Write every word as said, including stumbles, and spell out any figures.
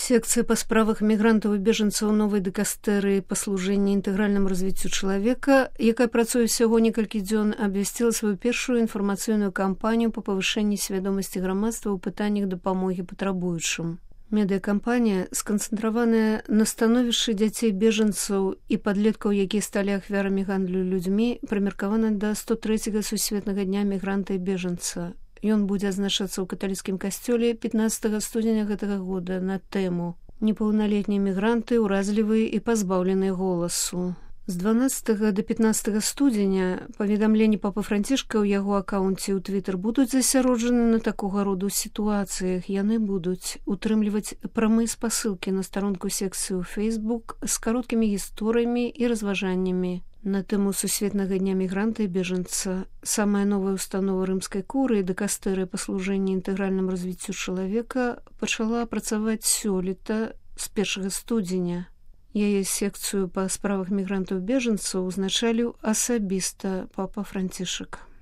Секцыя па справах мігрантаў і бежанцаў новай дыкастэрыі па служэнні інтэгральнаму развіццю чалавека, якая працуе ўсяго некалькі дзён, абвясціла сваю першую інфармацыйную кампанію па павышэнні свядомасці грамадства ў пытаннях дапамогі патрабуючым. Медыакампанія, сканцэнтраваная на становішчы дзяцей бежанцаў і падлеткаў, якія сталі ахвярамі гандлю людзьмі, прымеркавана да сто трэцяга сусветнага дня мігранта і бежанца. Ён будзе адзначацца ў каталіцкім касцёле пятнаццатага студзеня гэтага года на тэму «Непаўналетнія мігранты, уразлівыя і пазбаўленыя голасу». З дванаццатага да пятнаццатага студзеня паведамленні папы Францішка ў яго акаунце ў Твіттер будуць засяроджаны на такога роду сітуацыях. Яны будуць утрымліваць прамыя спасылкі на старонку секцыі ў Facebook з кароткімі гісторыямі і разважаннямі на тэму сусветнага дня мігранта і бежанца. Самая новая установа рымскай курыі дыкастэрыя па служэнні інтэгральнаму развіццю чалавека пачала працаваць сёлета з першага студзеня. Яе секцыю па справах мігрантаў і бежанцаў узначаліў асабіста папа Францішак.